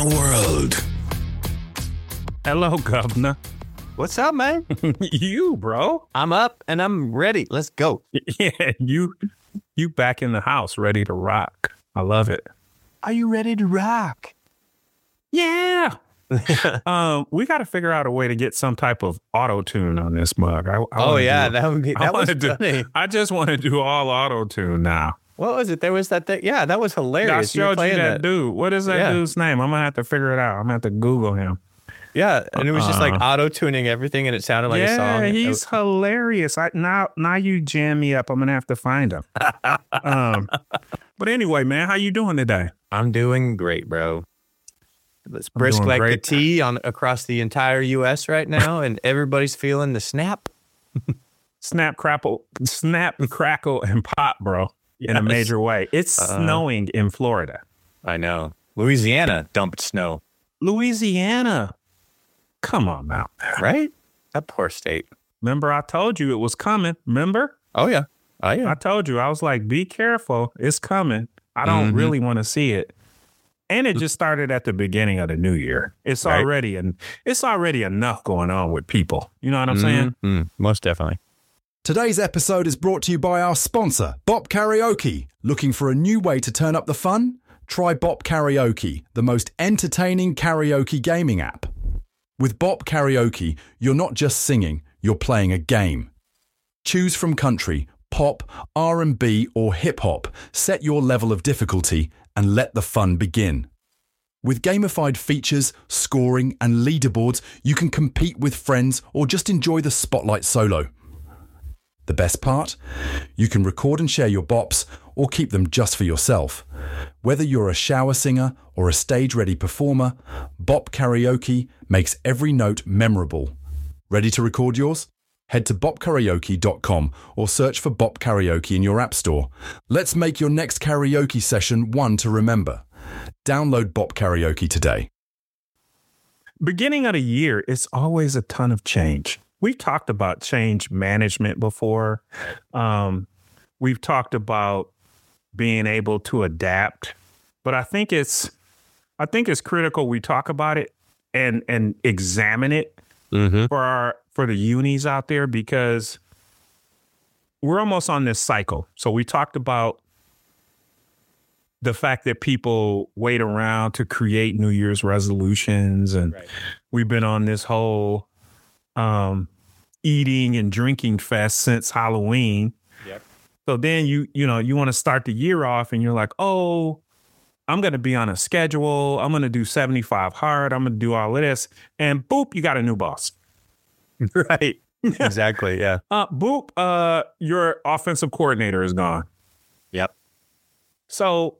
the world. Hello, Governor. What's up, man? You, bro. I'm up and I'm ready. Let's go. Yeah, you back in the house, ready to rock. I love it. Are you ready to rock? Yeah. We got to figure out a way to get some type of auto-tune on this mug. That would be, that was funny. I just want to do all auto-tune now. What was it? There was that thing. Yeah, that was hilarious. I showed you that dude. What is that dude's name? I'm going to have to figure it out. I'm going to have to Google him. Yeah, and it was just like auto-tuning everything, and it sounded like a song. Yeah, he's hilarious. Now you jam me up. I'm going to have to find him. But anyway, man, how you doing today? I'm doing great, bro. It's brisk like the tea across the entire U.S. right now, and everybody's feeling the snap. Snap, crackle, and pop, bro, in a major way. It's snowing in Florida. I know. Louisiana dumped snow. Louisiana. Come on now. Right? That poor state. Remember, I told you it was coming. Remember? Oh, yeah. I told you. I was like, be careful. It's coming. I don't really want to see it. And it just started at the beginning of the new year. It's already enough going on with people. You know what I'm saying? Most definitely. Today's episode is brought to you by our sponsor, Bop Karaoke. Looking for a new way to turn up the fun? Try Bop Karaoke, the most entertaining karaoke gaming app. With Bop Karaoke, you're not just singing, you're playing a game. Choose from country, pop, R&B or hip-hop. Set your level of difficulty and let the fun begin. With gamified features, scoring and leaderboards, you can compete with friends or just enjoy the spotlight solo. The best part? You can record and share your bops or keep them just for yourself. Whether you're a shower singer or a stage-ready performer, Bop Karaoke makes every note memorable. Ready to record yours? Head to bopkaraoke.com or search for Bop Karaoke in your app store. Let's make your next karaoke session one to remember. Download Bop Karaoke today. Beginning of the year, it's always a ton of change. We talked about change management before. We've talked about being able to adapt, but I think it's critical we talk about it and examine it for the unis out there, because we're almost on this cycle. So we talked about the fact that people wait around to create New Year's resolutions, and we've been on this whole eating and drinking fest since Halloween. Yep. So then you want to start the year off and you're like, oh, I'm going to be on a schedule. I'm going to do 75 hard. I'm going to do all of this. And boop, you got a new boss. Right. Exactly. Yeah. Boop, your offensive coordinator is gone. Yep. So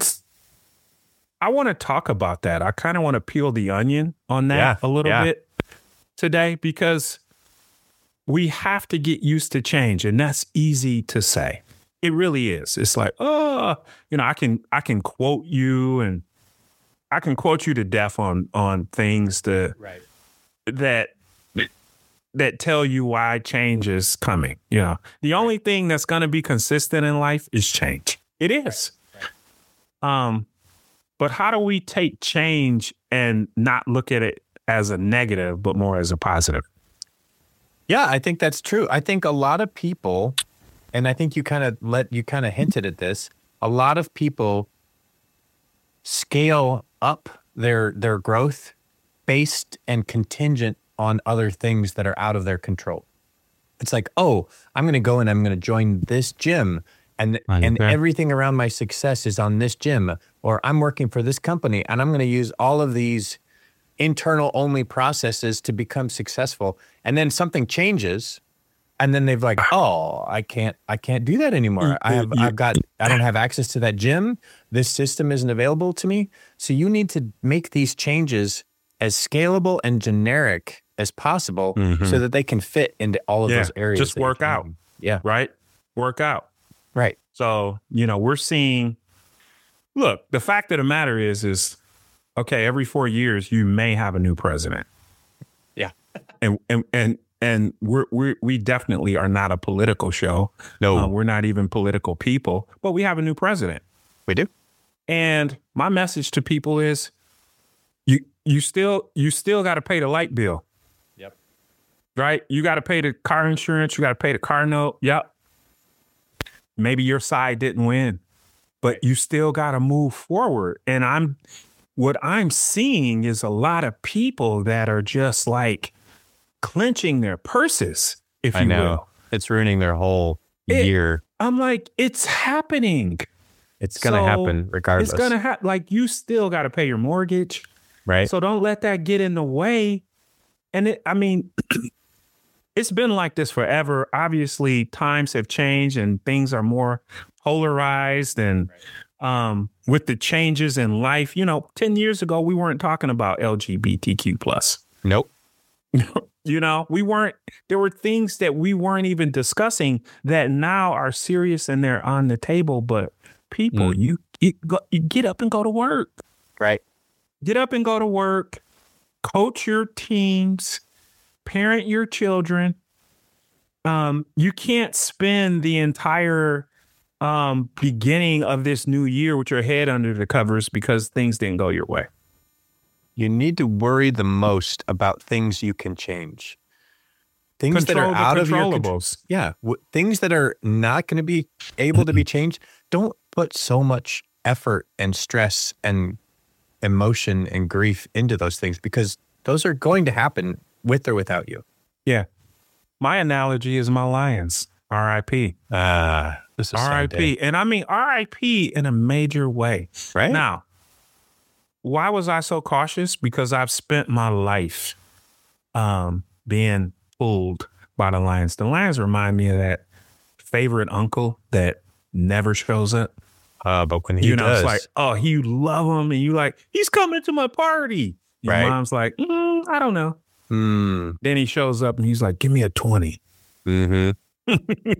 I want to talk about that. I kind of want to peel the onion on that a little bit today, because we have to get used to change, and that's easy to say. It really is. It's like, I can quote you, and I can quote you to death on things that tell you why change is coming. You know, the only thing that's going to be consistent in life is change. It is. But how do we take change and not look at it as a negative, but more as a positive? Yeah, I think that's true. I think a lot of people, and I think you kind of hinted at this, a lot of people scale up their growth based and contingent on other things that are out of their control. It's like, oh, I'm going to go and I'm going to join this gym, and everything around my success is on this gym, or I'm working for this company and I'm going to use all of these internal only processes to become successful. And then something changes, and then they've like, oh, I can't do that anymore. I don't have access to that gym. This system isn't available to me. So you need to make these changes as scalable and generic as possible so that they can fit into all of those areas. Just work out. Yeah. Right? Work out. Right. So, we're seeing, look, the fact of the matter is, okay, every 4 years, you may have a new president. Yeah. And we definitely are not a political show. No. We're not even political people, but we have a new president. We do. And my message to people is, you still got to pay the light bill. Yep. Right? You got to pay the car insurance. You got to pay the car note. Yep. Maybe your side didn't win, but you still got to move forward. And what I'm seeing is a lot of people that are just like clenching their purses, if you will. It's ruining their whole year. I'm like, it's happening. It's going to happen regardless. It's going to happen. Like, you still got to pay your mortgage. Right. So don't let that get in the way. And it's been like this forever. Obviously, times have changed and things are more polarized. And with the changes in life, 10 years ago, we weren't talking about LGBTQ plus. Nope. We weren't, there were things that we weren't even discussing that now are serious and they're on the table. But people, you get up and go to work. Right. Get up and go to work, coach your teams, parent your children. You can't spend the entire beginning of this new year with your head under the covers because things didn't go your way. You need to worry the most about things you can change. Things that are out of your control. Yeah. Things that are not going to be able to be changed. Don't put so much effort and stress and emotion and grief into those things because those are going to happen with or without you. Yeah. My analogy is my Lions. R.I.P. This is R.I.P. And I mean R.I.P. in a major way. Right. Now, why was I so cautious? Because I've spent my life being pulled by the Lions. The Lions remind me of that favorite uncle that never shows up. But when he does, it's like, oh, you love him, and you like, he's coming to my party. Your right. mom's like, I don't know. Then he shows up and he's like, give me a 20. Mm-hmm.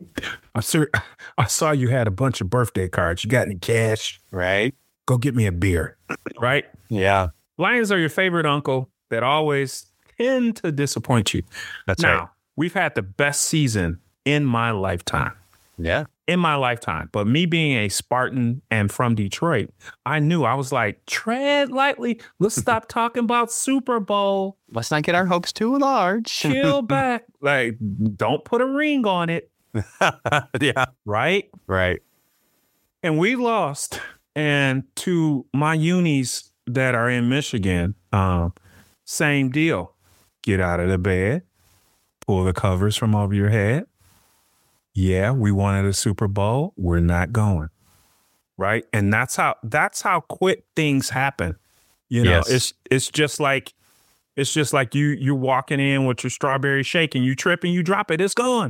I saw you had a bunch of birthday cards. You got any cash? Right. Go get me a beer. Right? Yeah. Lions are your favorite uncle that always tend to disappoint you. That's now, right. We've had the best season in my lifetime. Yeah. In my lifetime. But me being a Spartan and from Detroit, I knew. I was like, tread lightly. Let's stop talking about Super Bowl. Let's not get our hopes too large. Chill back. Like, don't put a ring on it. Yeah. Right? Right. And we lost. And to my unis that are in Michigan, same deal. Get out of the bed. Pull the covers from over your head. Yeah, we wanted a Super Bowl. We're not going. Right. And that's how quick things happen. Yes. It's just like you're walking in with your strawberry shake and you trip and you drop it. It's gone.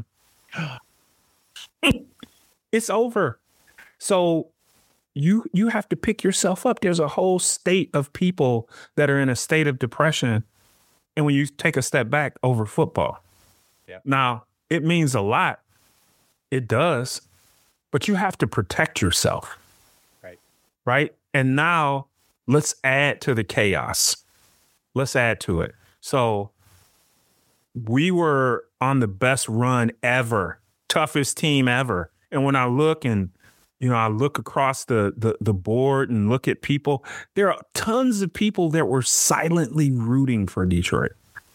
It's over. So you have to pick yourself up. There's a whole state of people that are in a state of depression. And when you take a step back over football, now it means a lot. It does, but you have to protect yourself. Right. Right. And now let's add to the chaos. Let's add to it. So we were on the best run ever, toughest team ever. And when I look and, I look across the board and look at people, there are tons of people that were silently rooting for Detroit.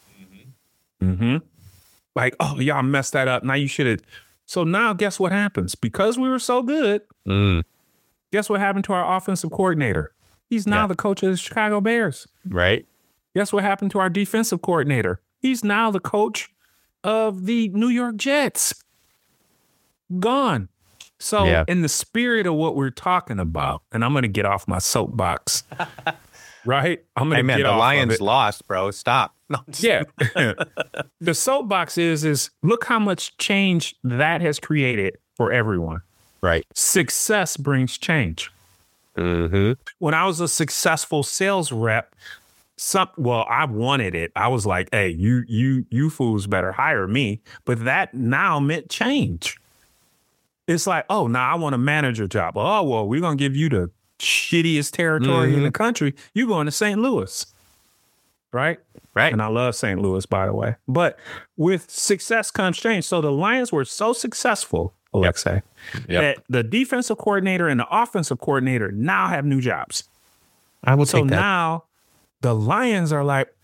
Like, oh, y'all messed that up. Now you should have. So now guess what happens? Because we were so good, guess what happened to our offensive coordinator? He's now the coach of the Chicago Bears. Right. Guess what happened to our defensive coordinator? He's now the coach of the New York Jets. Gone. So in the spirit of what we're talking about, and I'm going to get off my soapbox, right? I'm going to get the off Lions of it. lost, bro. Stop. No, yeah. The soapbox is look how much change that has created for everyone. Right. Success brings change. Mm-hmm. When I was a successful sales rep, I wanted it. I was like, hey, you fools better hire me. But that now meant change. It's like, oh, now I want a manager job. Oh, well, we're going to give you the shittiest territory in the country. You're going to St. Louis. Right? Right. And I love St. Louis, by the way. But with success comes change. So the Lions were so successful, Alexei, that the defensive coordinator and the offensive coordinator now have new jobs. I will take that. So now the Lions are like,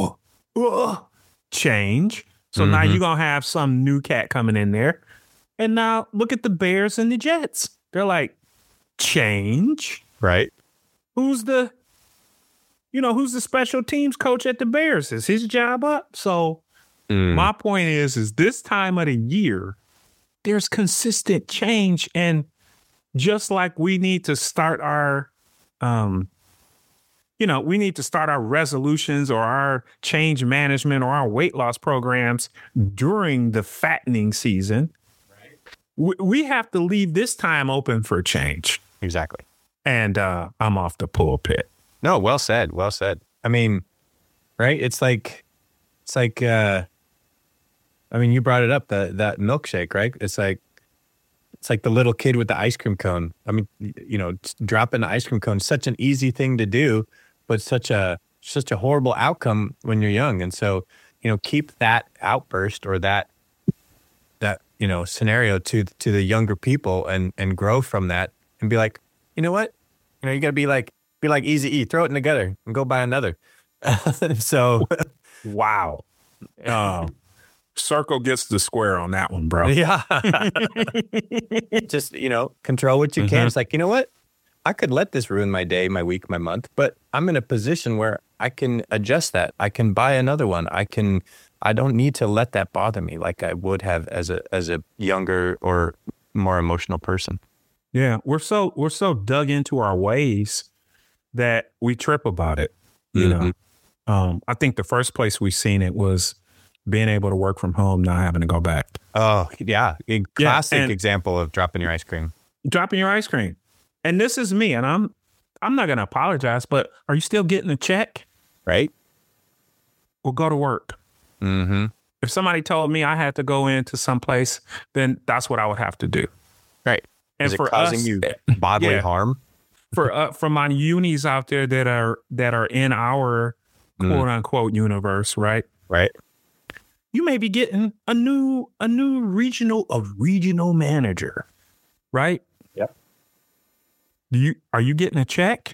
change. So now you're going to have some new cat coming in there. And now look at the Bears and the Jets. They're like, change. Right. Who's the special teams coach at the Bears? Is his job up? So my point is this time of the year, there's consistent change. And just like we need to start our, we need to start our resolutions or our change management or our weight loss programs during the fattening season. Right. We have to leave this time open for change. Exactly. And I'm off the pulpit. No, well said. Well said. I mean, right? It's like, you brought it up, that milkshake, right? It's like the little kid with the ice cream cone. I mean, dropping the ice cream cone is such an easy thing to do, but such a horrible outcome when you're young. And so, keep that outburst or that scenario to the younger people and grow from that and be like, you know what? You got to be like Eazy-E, throw it in the gutter and go buy another. So, wow. Circle gets the square on that one, bro. Yeah. Just, control what you can. It's like, you know what? I could let this ruin my day, my week, my month, but I'm in a position where I can adjust that. I can buy another one. I don't need to let that bother me like I would have as a younger or more emotional person. Yeah. We're so dug into our ways that we trip about it. You know, I think the first place we seen it was being able to work from home, not having to go back. Oh, yeah. A classic example of dropping your ice cream. Dropping your ice cream. And this is me, and I'm not going to apologize, but are you still getting a check? Right. Well, go to work. Mm-hmm. If somebody told me I had to go into some place, then that's what I would have to do. Right. And is for it causing us, you bodily harm? For my unis out there that are in our quote unquote universe, right? Right. You may be getting a new regional manager, right? Yep. Are you getting a check?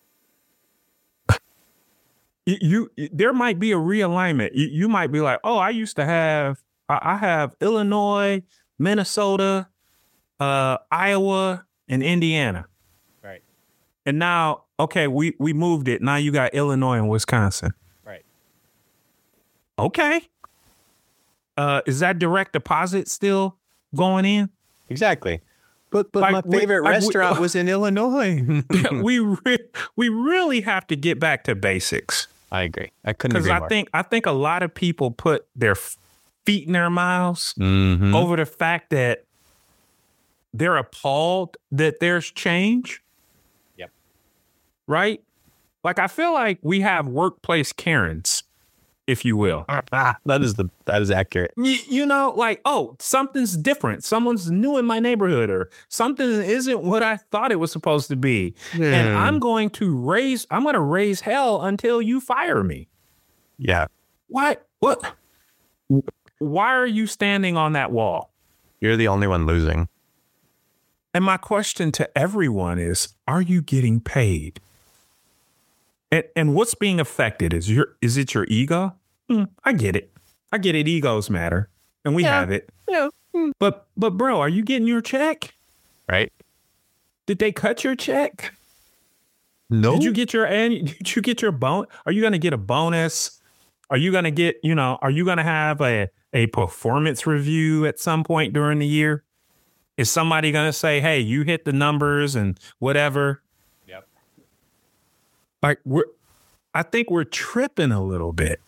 There might be a realignment. You might be like, oh, I have Illinois, Minnesota, Iowa, and Indiana. Right. And now, okay, we moved it. Now you got Illinois and Wisconsin. Right. Okay. Is that direct deposit still going in? Exactly. But like my favorite restaurant was in Illinois. we really have to get back to basics. I agree. I couldn't agree more. Because I think a lot of people put their feet in their mouths over the fact that they're appalled that there's change. Yep. Right? Like I feel like we have workplace Karens, if you will. That is accurate. Like, oh, something's different. Someone's new in my neighborhood or something isn't what I thought it was supposed to be. And I'm going to raise hell until you fire me. Yeah. What? Why are you standing on that wall? You're the only one losing. And my question to everyone is, are you getting paid? And what's being affected? Is it your ego? I get it. Egos matter, and we have it. Yeah. But bro, are you getting your check? Right. Did they cut your check? No. Did you get your bonus? Are you going to get a bonus? Are you going to get, are you going to have a performance review at some point during the year? Is somebody going to say, hey, you hit the numbers and whatever? Yep. Like I think we're tripping a little bit.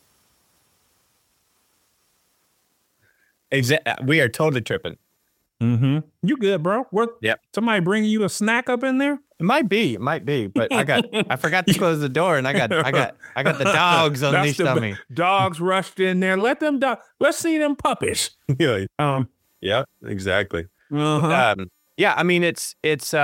We are totally tripping. Mm-hmm. You good, bro? Yep. Somebody bringing you a snack up in there? It might be, but I forgot to close the door, and I got the dogs unleashed on me. Dogs rushed in there. Let's see them puppies. Yeah. Yeah. Exactly. Uh-huh. Yeah. I mean, it's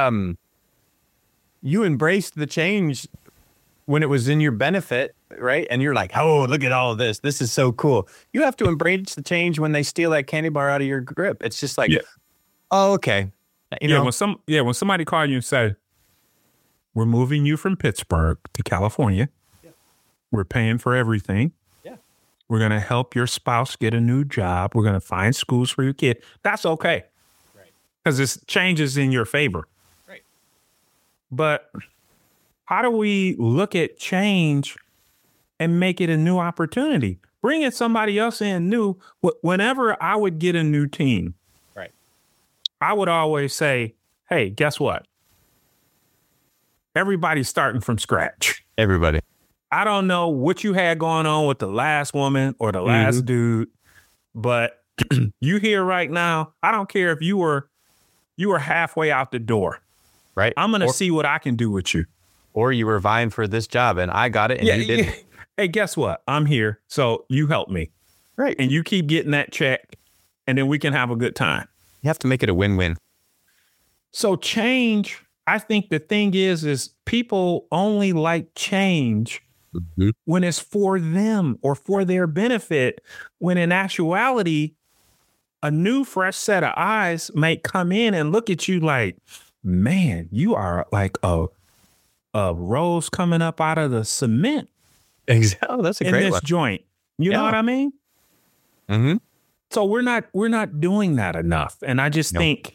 you embraced the change when it was in your benefit, right? And you're like, oh, look at all of this. This is so cool. You have to embrace the change when they steal that candy bar out of your grip. It's just like, oh, okay. When somebody called you and said, we're moving you from Pittsburgh to California. We're paying for everything. Yeah. We're going to help your spouse get a new job. We're going to find schools for your kid. That's okay. Right. Because this changes in your favor. Right. But how do we look at change and make it a new opportunity? Bringing somebody else in new. Whenever I would get a new team, right, I would always say, hey, guess what? Everybody's starting from scratch. Everybody. I don't know what you had going on with the last woman or the last dude, but you here right now. I don't care if you were halfway out the door. Right. I'm going to see what I can do with you. Or you were vying for this job and I got it and you didn't. Hey, guess what? I'm here. So you help me. Right. And you keep getting that check and then we can have a good time. You have to make it a win-win. So change, I think the thing is people only like change when it's for them or for their benefit, when in actuality, a new fresh set of eyes might come in and look at you like, man, you are like a rose coming up out of the cement. Exactly. Oh, that's a great one. In this joint. You know what I mean? Mm-hmm. So we're not doing that enough. And I just think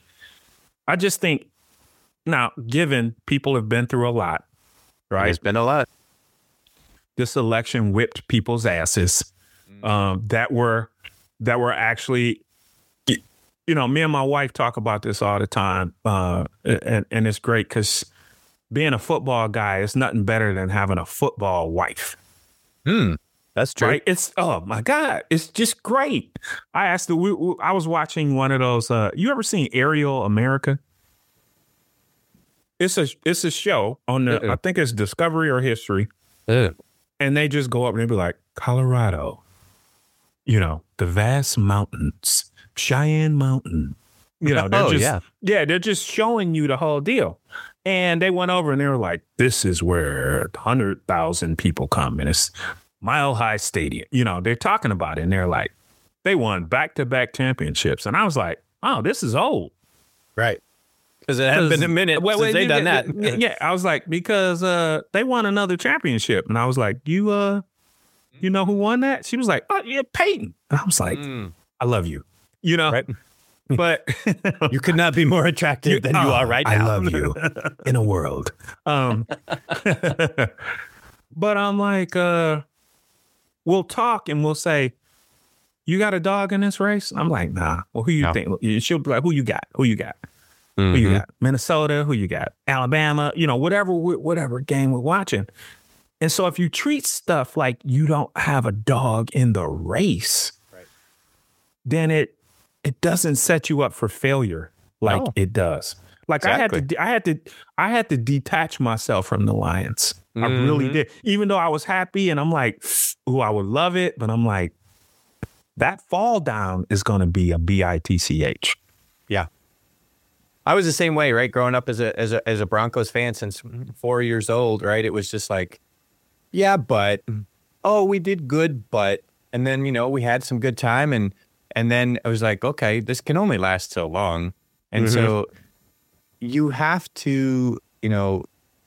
now, given people have been through a lot, right? There's been a lot. This election whipped people's asses that were actually, you know, me and my wife talk about this all the time. And it's great because being a football guy is nothing better than having a football wife. That's true. Right? It's, oh my God, it's just great. I asked I was watching one of those, you ever seen Aerial America? It's a show on the, I think it's Discovery or History. And they just go up and they be like, Colorado, you know, the vast mountains, Cheyenne Mountain. You know, they're just showing you the whole deal. And they went over and they were like, this is where 100,000 people come and it's Mile High Stadium. You know, they're talking about it and they're like, they won back-to-back championships. And I was like, oh, this is old. Right. Because it hadn't been a minute since they done that. Yeah, I was like, because they won another championship. And I was like, you know who won that? She was like, oh, yeah, Peyton. And I was like, I love you. You know? Right. But you could not be more attractive than you are right now. I love you in a world. But I'm like, we'll talk and we'll say, you got a dog in this race? I'm like, nah. Well, who you think? She'll be like, who you got? Who you got? Who you got? Minnesota? Who you got? Alabama? You know, whatever game we're watching. And so if you treat stuff like you don't have a dog in the race, then it doesn't set you up for failure like it does. Like exactly. I had to detach myself from the Lions. I really did. Even though I was happy and I'm like, ooh, I would love it. But I'm like, that fall down is going to be a bitch. Yeah. I was the same way, right? Growing up as a Broncos fan since 4 years old, right? It was just like, yeah, but, oh, we did good, but, and then, you know, we had some good time. And then I was like, okay, this can only last so long. And so you have to, you know,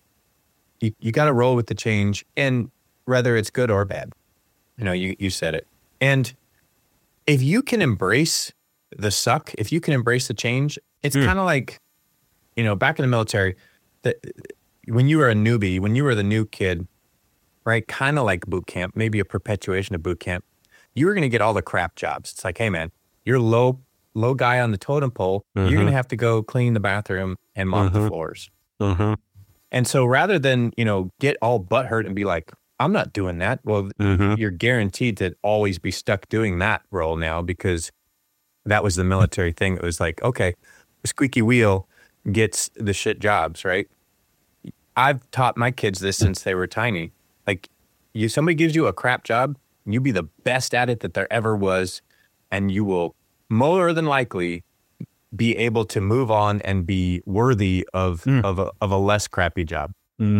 you got to roll with the change, and whether it's good or bad, you know, you said it. And if you can embrace the suck, if you can embrace the change, it's kind of like, you know, back in the military, when you were a newbie, when you were the new kid, right? Kind of like boot camp, maybe a perpetuation of boot camp. You were going to get all the crap jobs. It's like, hey man, you're low guy on the totem pole. You're going to have to go clean the bathroom and mop the floors. And so rather than, you know, get all butthurt and be like, I'm not doing that. Well, you're guaranteed to always be stuck doing that role now, because that was the military thing. It was like, okay, the squeaky wheel gets the shit jobs, right? I've taught my kids this since they were tiny. Like, somebody gives you a crap job, you be the best at it that there ever was, and you will more than likely be able to move on and be worthy of a less crappy job.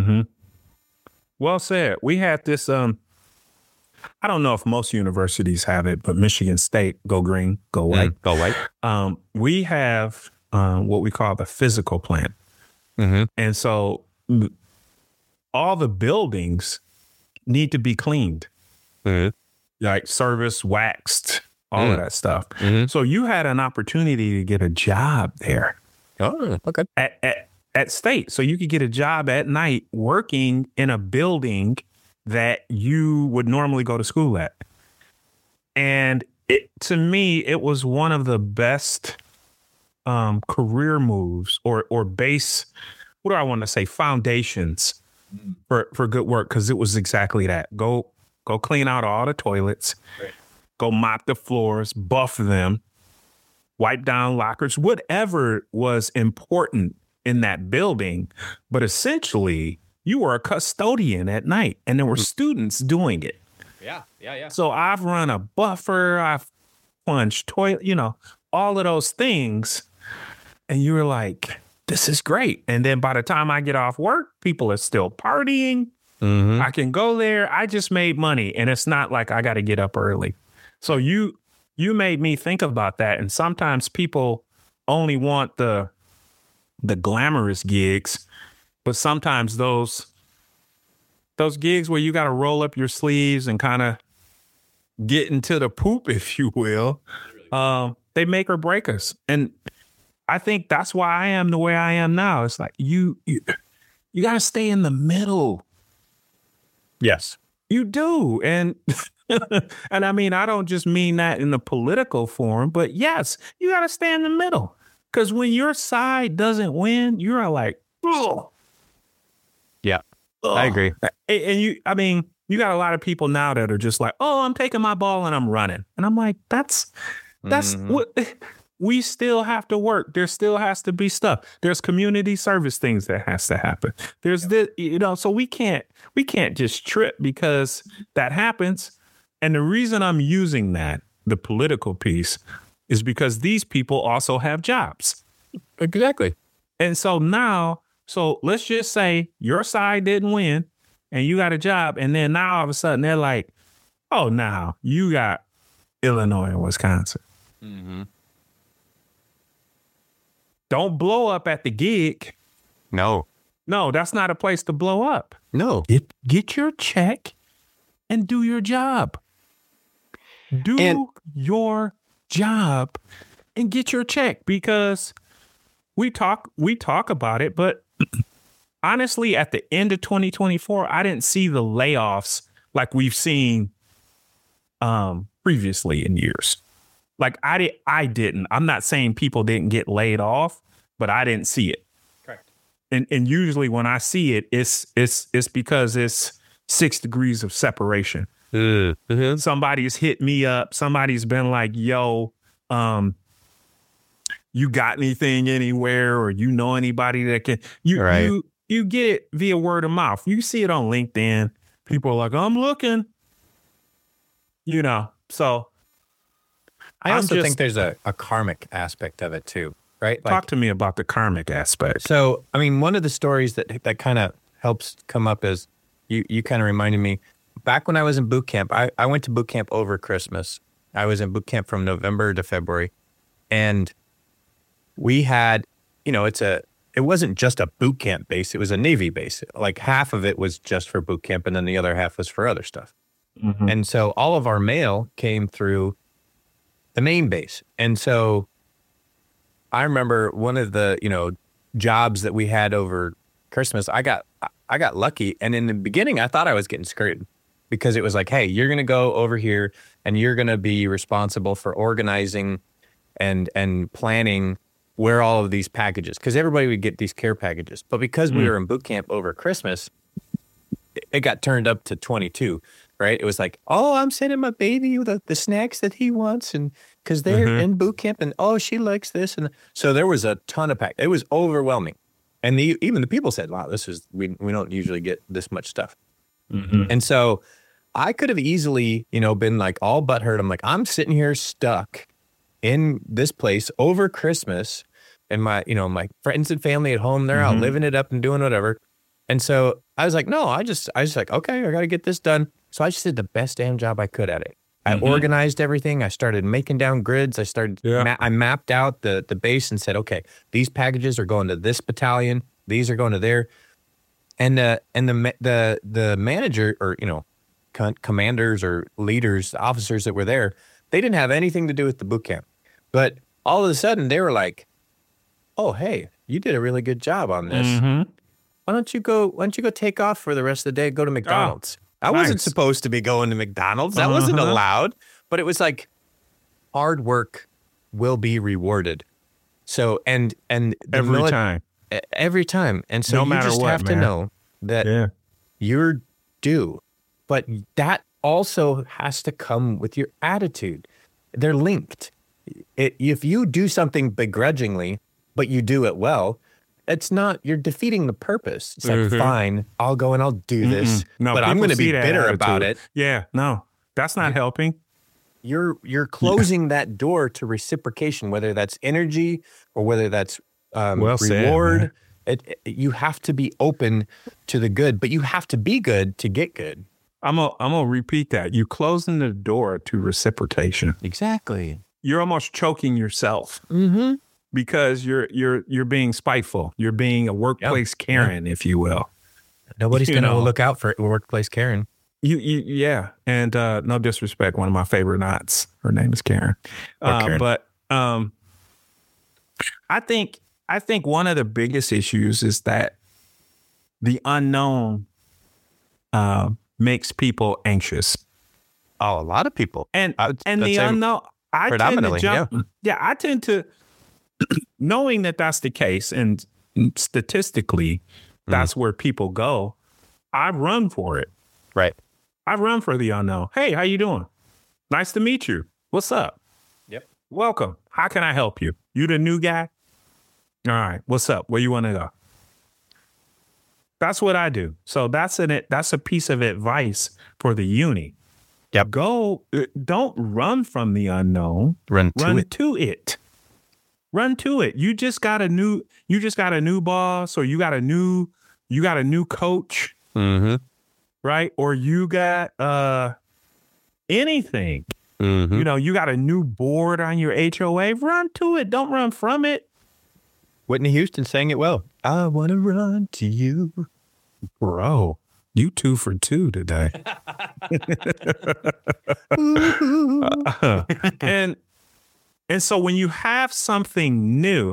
Well said. We had this, I don't know if most universities have it, but Michigan State, go green, go white. Go white. We have what we call the physical plant. And so all the buildings need to be cleaned, like service, waxed, all of that stuff. So you had an opportunity to get a job there. Oh, okay. At State. So you could get a job at night working in a building that you would normally go to school at. And to me, it was one of the best career moves or base, what do I want to say, foundations for good work, because it was exactly that. Go clean out all the toilets, go mop the floors, buff them, wipe down lockers, whatever was important in that building. But essentially, you were a custodian at night, and there were students doing it. Yeah. So I've run a buffer, I've plunged toilet, all of those things. And you were like, this is great. And then by the time I get off work, people are still partying. I can go there. I just made money. And it's not like I got to get up early. So you made me think about that. And sometimes people only want the glamorous gigs, but sometimes those gigs where you got to roll up your sleeves and kind of get into the poop, if you will, they make or break us. And I think that's why I am the way I am now. It's like you got to stay in the middle. Yes, you do. And and I mean, I don't just mean that in the political form, but yes, you got to stay in the middle. Because when your side doesn't win, you're like, ugh. Yeah, Ugh. I agree. And you got a lot of people now that are just like, oh, I'm taking my ball and I'm running. And I'm like, that's what we still have to work. There still has to be stuff. There's community service things that has to happen. There's this, so we can't just trip because that happens. And the reason I'm using that, the political piece, is because these people also have jobs. Exactly. And so now, let's just say your side didn't win and you got a job. And then now all of a sudden they're like, oh, now you got Illinois and Wisconsin. Don't blow up at the gig. No, that's not a place to blow up. No. Get your check and do your job. Your job and get your check, because we talk about it, but honestly, at the end of 2024, I didn't see the layoffs like we've seen previously in years. Like I didn't. I'm not saying people didn't get laid off, but I didn't see it. Correct. And usually when I see it, it's because it's 6 degrees of separation. Somebody's hit me up. Somebody's been like, yo, you got anything anywhere, or anybody that can, you get it via word of mouth. You see it on LinkedIn. People are like, I'm looking, so. I also think there's a karmic aspect of it too, right? Talk to me about the karmic aspect. So, I mean, one of the stories that kind of helps come up is you kind of reminded me back when I was in boot camp. I went to boot camp over Christmas. I was in boot camp from November to February, and we had, it wasn't just a boot camp base. It was a Navy base. Like half of it was just for boot camp, and then the other half was for other stuff. And so all of our mail came through the main base. And so I remember one of the, jobs that we had over Christmas, I got lucky. And in the beginning, I thought I was getting screwed because it was like, hey, you're going to go over here and you're going to be responsible for organizing and planning where all of these packages, because everybody would get these care packages. But because we were in boot camp over Christmas, it got turned up to 22. Right. It was like, oh, I'm sending my baby the snacks that he wants. And because they're in boot camp and, oh, she likes this. And so there was a ton of It was overwhelming. And even the people said, wow, we don't usually get this much stuff. And so I could have easily, been like all butthurt. I'm like, I'm sitting here stuck in this place over Christmas, and my friends and family at home, they're out living it up and doing whatever. And so I was like, no, I just like, okay, I got to get this done. So I just did the best damn job I could at it. I organized everything. I started making down grids. I mapped out the base and said, okay, these packages are going to this battalion. These are going to there. And the manager, or, commanders or leaders, officers that were there, they didn't have anything to do with the boot camp. But all of a sudden they were like, oh, hey, you did a really good job on this. Mm-hmm. Why don't you go take off for the rest of the day, go to McDonald's? I nice. wasn't supposed to be going to McDonald's. That wasn't allowed. But it was like, hard work will be rewarded. So, and every time. And so no you matter just what, have to man. know that you're due. But that also has to come with your attitude. They're linked. If you do something begrudgingly, but you do it well, it's not, you're defeating the purpose. It's like, fine, I'll go and I'll do this, No, but I'm going to be bitter attitude. about it. Yeah, no, that's not helping. You're closing that door to reciprocation, whether that's energy or whether that's reward. You have to be open to the good, but you have to be good to get good. I'm gonna repeat that. You closing the door to reciprocation. Exactly. You're almost choking yourself because you're being spiteful. You're being a workplace Karen, if you will. Nobody's going to look out for workplace Karen. Yeah. And no disrespect, one of my favorite aunts. Her name is Karen. But I think one of the biggest issues is that the unknown makes people anxious. Oh, a lot of people. And the unknown, I tend to jump. Yeah, I tend to, knowing that that's the case, and statistically, that's where people go. I run for it. Right. I run for the unknown. Hey, how you doing? Nice to meet you. What's up? Yep. Welcome. How can I help you? You the new guy? All right. What's up? Where you want to go? That's what I do. So that's a piece of advice for the uni. Yep. Don't run from the unknown. Run to it. Run to it. You just got a new boss, or you got a new coach. Mm-hmm. Right? Or you got anything. Mm-hmm. You know, you got a new board on your HOA. Run to it. Don't run from it. Whitney Houston sang it well. I want to run to you. Bro, you 2 for 2 today. And so when you have something new,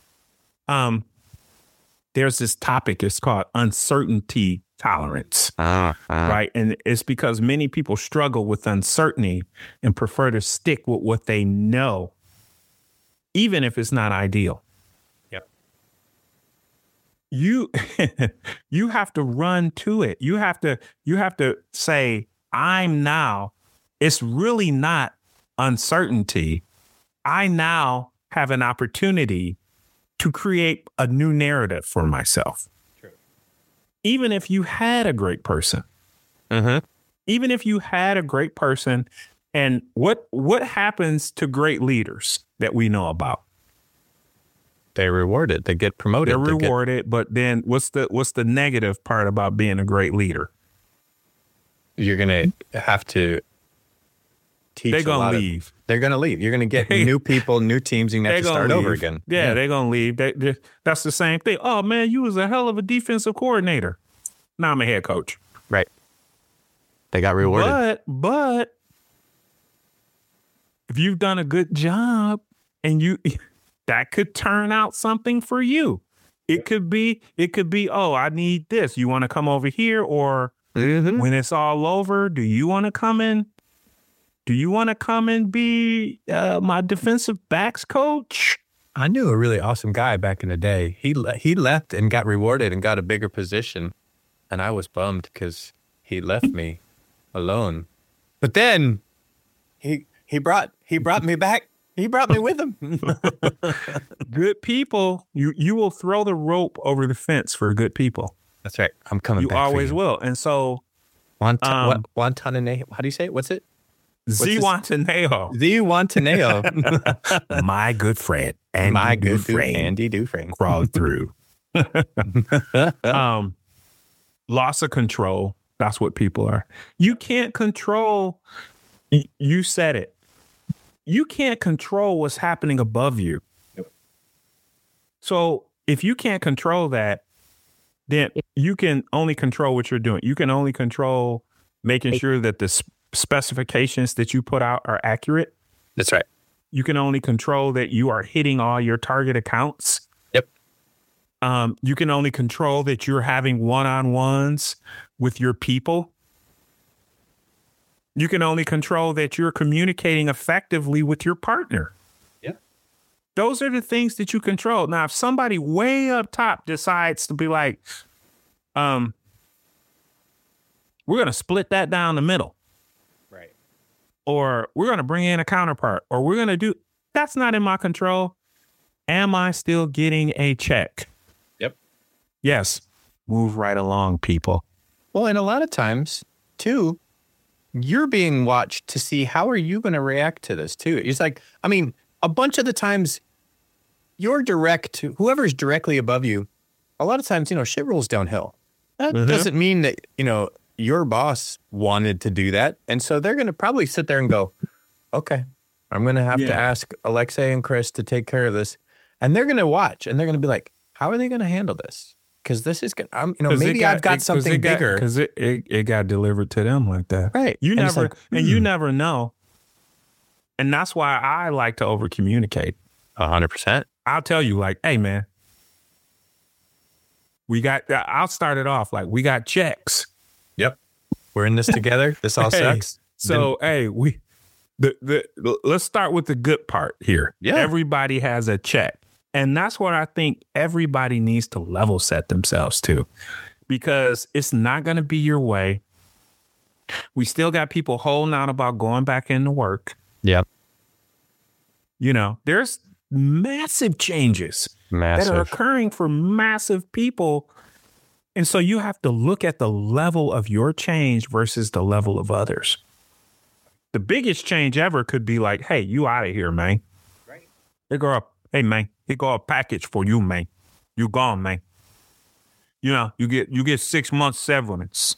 there's this topic, it's called uncertainty tolerance, right? And it's because many people struggle with uncertainty and prefer to stick with what they know, even if it's not ideal. Yep. You have to run to it. You have to say, it's really not uncertainty. I now have an opportunity to create a new narrative for myself. True. Even if you had a great person. Even if you had a great person, and what happens to great leaders that we know about? They're rewarded. They get promoted. They're rewarded, but then what's the negative part about being a great leader? You're gonna have to teach. They're gonna leave. They're gonna leave. You're gonna get new people, new teams, and you have to start over again. Yeah, they're gonna leave. That's the same thing. Oh man, you was a hell of a defensive coordinator. Now I'm a head coach. Right. They got rewarded. But if you've done a good job, and that could turn out something for you. It could be, oh, I need this. You want to come over here? Or when it's all over, do you want to come in? Do you want to come and be my defensive backs coach? I knew a really awesome guy back in the day. He left and got rewarded and got a bigger position. And I was bummed because he left me alone. But then he brought me back. He brought me with him. Good people, you will throw the rope over the fence for good people. That's right. I'm coming back. You always will. And so Guantanamo. How do you say it? What's it? Zihuatanejo. Zihuatanejo. My good friend. Andy Dufresne. Crawled through. Loss of control. That's what people are. You can't control. You said it. You can't control what's happening above you. Yep. So if you can't control that, then you can only control what you're doing. You can only control making sure that the specifications that you put out are accurate. That's right. You can only control that you are hitting all your target accounts. Yep. You can only control that you're having one-on-ones with your people. You can only control that you're communicating effectively with your partner. Yep. Those are the things that you control. Now, if somebody way up top decides to be like, we're going to split that down the middle. Right. Or we're going to bring in a counterpart, or we're going to do, that's not in my control. Am I still getting a check? Yep. Yes. Move right along, people. Well, and a lot of times, too, you're being watched to see how are you going to react to this, too. It's like, I mean, a bunch of the times, whoever's directly above you, a lot of times, shit rolls downhill. That doesn't mean that, your boss wanted to do that. And so they're going to probably sit there and go, okay, I'm going to have to ask Alexei and Chris to take care of this. And they're going to watch and they're going to be like, how are they going to handle this? Because this is going to, maybe I've got something bigger. Because it got delivered to them like that. Right. You never know. And that's why I like to over communicate. 100%. I'll tell you like, hey man, I'll start it off like we got checks. Yep. We're in this together. This all sucks. So, let's start with the good part here. Yeah. Everybody has a check. And that's what I think everybody needs to level set themselves to, because it's not going to be your way. We still got people holding out about going back into work. Yep. There's massive changes that are occurring for massive people. And so you have to look at the level of your change versus the level of others. The biggest change ever could be like, hey, you out of here, man. Right. Hey, man, here go a package for you, man. You gone, man. You get 6 months severance.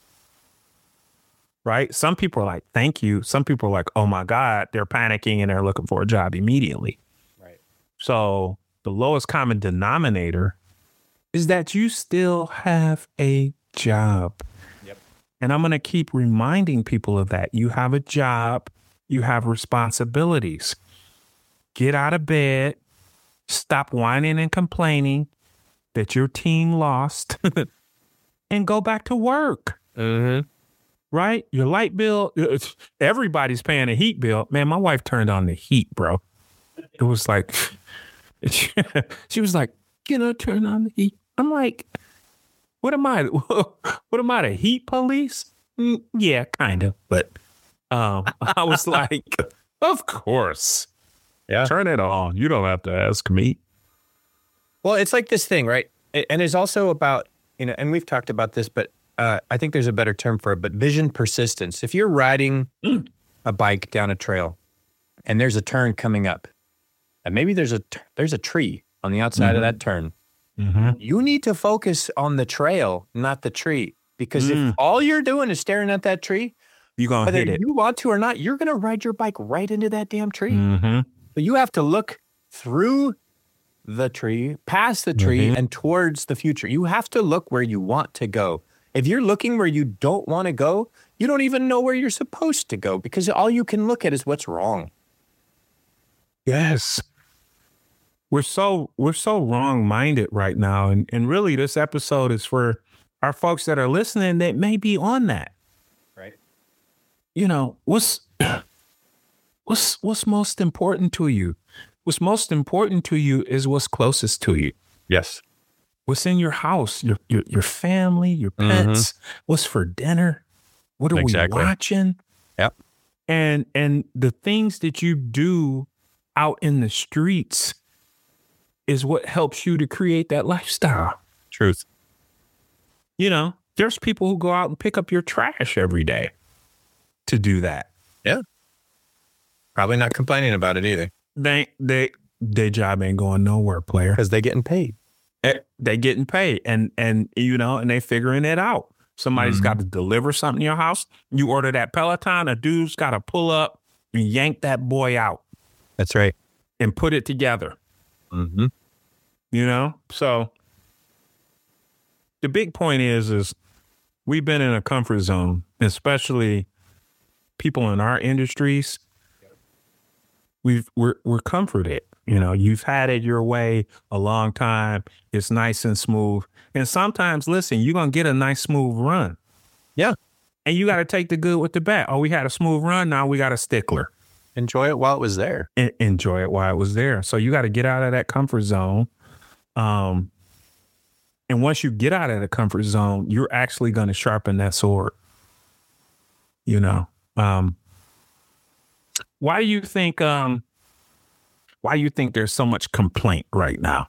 Right? Some people are like, thank you. Some people are like, oh my God, they're panicking and they're looking for a job immediately. Right. So the lowest common denominator is that you still have a job. Yep. And I'm going to keep reminding people of that. You have a job. You have responsibilities. Get out of bed. Stop whining and complaining that your team lost and go back to work. Mm-hmm. Right? Your light bill, everybody's paying a heat bill. Man, my wife turned on the heat, bro. It was like, she was like, turn on the heat. I'm like, what am I? What am I, the heat police? Yeah, kind of. But I was like, of course. Yeah. Turn it on. You don't have to ask me. Well, it's like this thing, right? And it's also about, and we've talked about this, but I think there's a better term for it, but vision persistence. If you're riding a bike down a trail and there's a turn coming up, and maybe there's a tree on the outside of that turn, you need to focus on the trail, not the tree. Because if all you're doing is staring at that tree, you're going to hit it. Whether you want to or not, you're going to ride your bike right into that damn tree. Mm-hmm. So you have to look through the tree, past the tree, and towards the future. You have to look where you want to go. If you're looking where you don't want to go, you don't even know where you're supposed to go, because all you can look at is what's wrong. Yes. We're so wrong-minded right now. And really, this episode is for our folks that are listening that may be on that. Right. What's most important to you? What's most important to you is what's closest to you. Yes. What's in your house, your family, your pets, what's for dinner? What are we watching? Yep. And the things that you do out in the streets is what helps you to create that lifestyle. Truth. There's people who go out and pick up your trash every day to do that. Yeah. Probably not complaining about it either. Their job ain't going nowhere, player. Because they're getting paid. They getting paid and they figuring it out. Somebody's got to deliver something to your house. You order that Peloton, a dude's got to pull up and yank that boy out. That's right. And put it together. Mm-hmm. So the big point is we've been in a comfort zone especially people in our industries, we're comforted. You know, you've had it your way a long time. It's nice and smooth. And sometimes, listen, you're going to get a nice smooth run. Yeah. And you got to take the good with the bad. Oh, we had a smooth run. Now we got a stickler. Enjoy it while it was there. Enjoy it while it was there. So you got to get out of that comfort zone. And once you get out of the comfort zone, you're actually going to sharpen that sword. You know, why do you think there's so much complaint right now?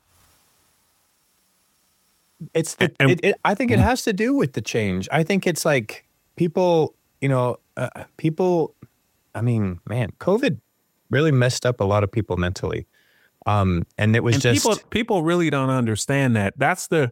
I think it has to do with the change. I think it's like people, I mean, man, COVID really messed up a lot of people mentally. And it was people really don't understand that. That's the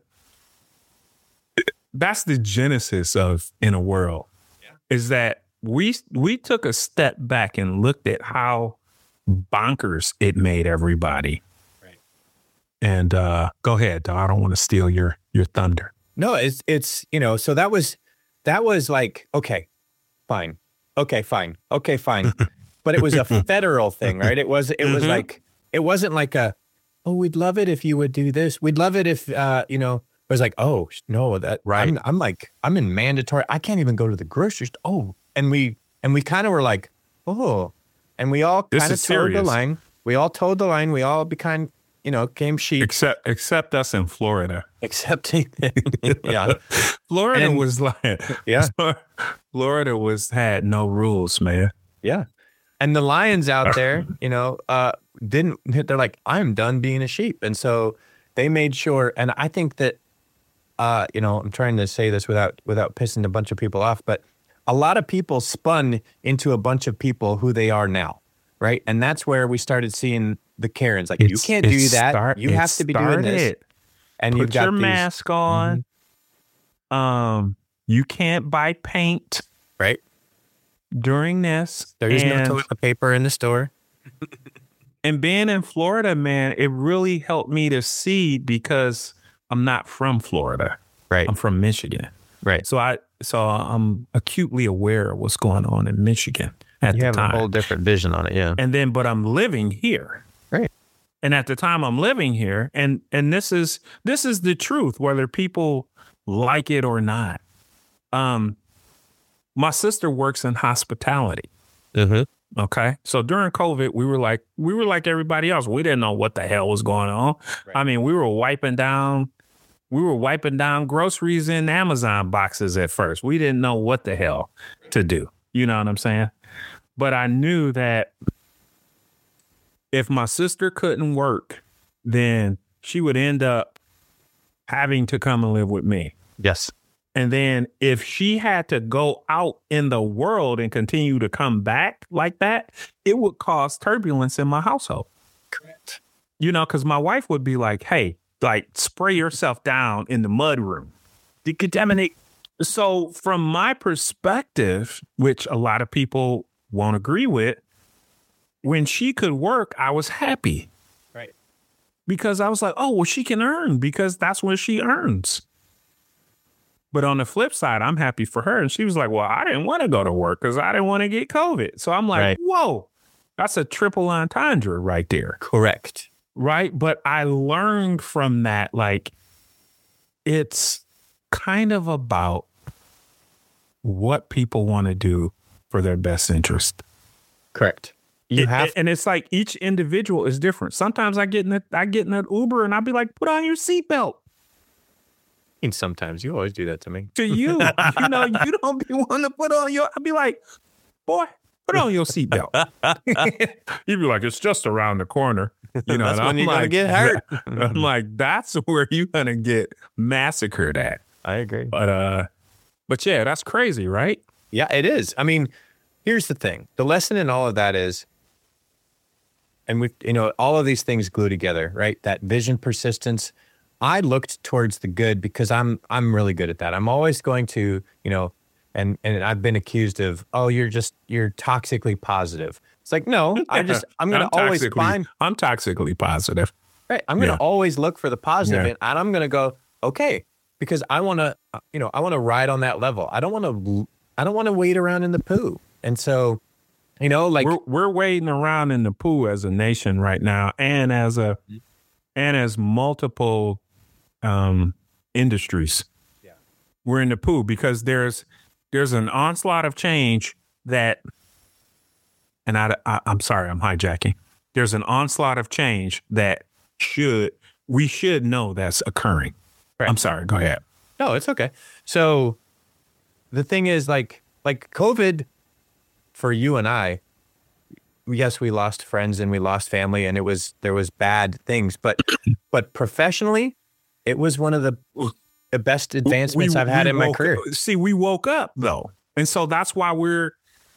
genesis of In a World, is that we took a step back and looked at how bonkers it made everybody. Right. And go ahead, dog. I don't want to steal your thunder. No, it's so that was like, okay, fine. Okay, fine. But it was a federal thing, right? It was like, it wasn't like we'd love it if you would do this. We'd love it if, it was like, oh, no, that, right. I'm in mandatory. I can't even go to the grocery store. Oh, and we kind of were like, oh, and we all kind of toed the line. We all toed the line. We all came sheep. Except us in Florida. Excepting, yeah. Florida was like, yeah. Florida had no rules, man. Yeah. And the lions out there, they're like, I'm done being a sheep. And so they made sure, and I think that, I'm trying to say this without pissing a bunch of people off, but a lot of people spun into a bunch of people who they are now, right? And that's where we started seeing the Karens. Like, you can't do that. You have to be doing this. And you've got your mask on. Mm-hmm. You can't buy paint. Right. During this. There is no toilet paper in the store. And being in Florida, man, it really helped me to see, because I'm not from Florida. Right. I'm from Michigan. Right. So I'm acutely aware of what's going on in Michigan at the time. You have a whole different vision on it, yeah. But I'm living here. Right. And at the time I'm living here, and this is the truth, whether people like it or not. My sister works in hospitality. Mm-hmm. Okay. So during COVID, we were like everybody else. We didn't know what the hell was going on. Right. I mean, we were wiping down groceries in Amazon boxes at first. We didn't know what the hell to do. You know what I'm saying? But I knew that if my sister couldn't work, then she would end up having to come and live with me. Yes. And then if she had to go out in the world and continue to come back like that, it would cause turbulence in my household. Correct. Because my wife would be like, hey, like, spray yourself down in the mud room. Decontaminate. So from my perspective, which a lot of people won't agree with, when she could work, I was happy. Right. Because I was like, oh, well, she can earn, because that's what she earns. But on the flip side, I'm happy for her. And she was like, well, I didn't want to go to work because I didn't want to get COVID. So I'm like, right. Whoa, that's a triple entendre right there. Correct. Right. But I learned from that, like, it's kind of about what people want to do for their best interest. Correct. And it's like each individual is different. Sometimes I get in an Uber and I'll be like, put on your seatbelt. Sometimes you always do that to me. To you, you don't be wanting to put on your. I'll be like, boy, put on your seatbelt. You'd be like, it's just around the corner. That's when you're gonna get hurt. I'm like, that's where you're gonna get massacred at. I agree. But yeah, that's crazy, right? Yeah, it is. I mean, here's the thing: the lesson in all of that is, and we, all of these things glue together, right? That vision, persistence. I looked towards the good because I'm really good at that. I'm always going to, and I've been accused of, oh, you're toxically positive. It's like, no, I'm going to always find. I'm toxically positive. Right. I'm going to always look for the positive, and I'm going to go, okay, because I want to, I want to ride on that level. I don't want to I don't want to wait around in the poo. And so, you know, like we're waiting around in the poo as a nation right now, and as multiple industries. Yeah. We're in the poo because there's an onslaught of change that, and I'm sorry, I'm hijacking. There's an onslaught of change that we should know that's occurring. Right. I'm sorry, go ahead. No, it's okay. So the thing is like COVID for you and I, yes, we lost friends and we lost family and there was bad things, but professionally, it was one of the best advancements I've had in my career. See, we woke up though. And so that's why we're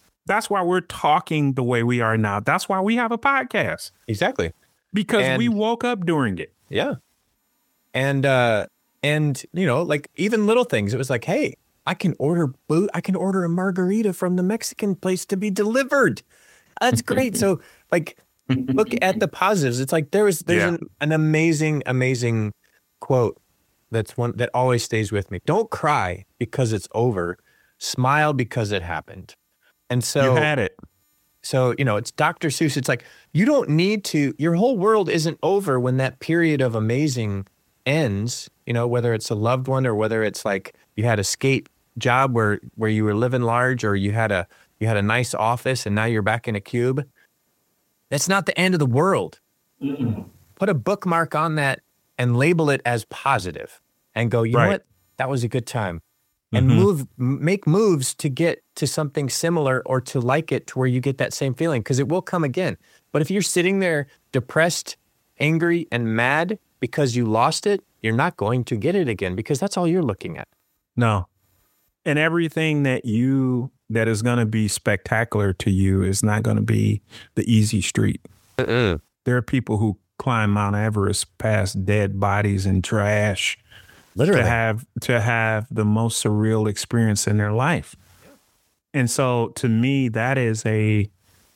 talking the way we are now. That's why we have a podcast. Exactly. Because we woke up during it. Yeah. And you know, like even little things, it was like, hey, I can order a margarita from the Mexican place to be delivered. That's great. So like, look at the positives. It's like there's an amazing quote that always stays with me. Don't cry because it's over. Smile because it happened. And so you had it. So, you know, it's Dr. Seuss. It's like, you don't need to, your whole world isn't over when that period of amazing ends, you know, whether it's a loved one or whether it's like you had a skate job where you were living large, or you had a nice office and now you're back in a cube. That's not the end of the world. Mm-mm. Put a bookmark on that and label it as positive and go, you know what? That was a good time. And make moves to get to something similar or to like it to where you get that same feeling, because it will come again. But if you're sitting there depressed, angry, and mad because you lost it, you're not going to get it again, because that's all you're looking at. No. And everything that is going to be spectacular to you is not going to be the easy street. There are people who climb Mount Everest past dead bodies and trash. Literally. To have the most surreal experience in their life. And so to me, that's a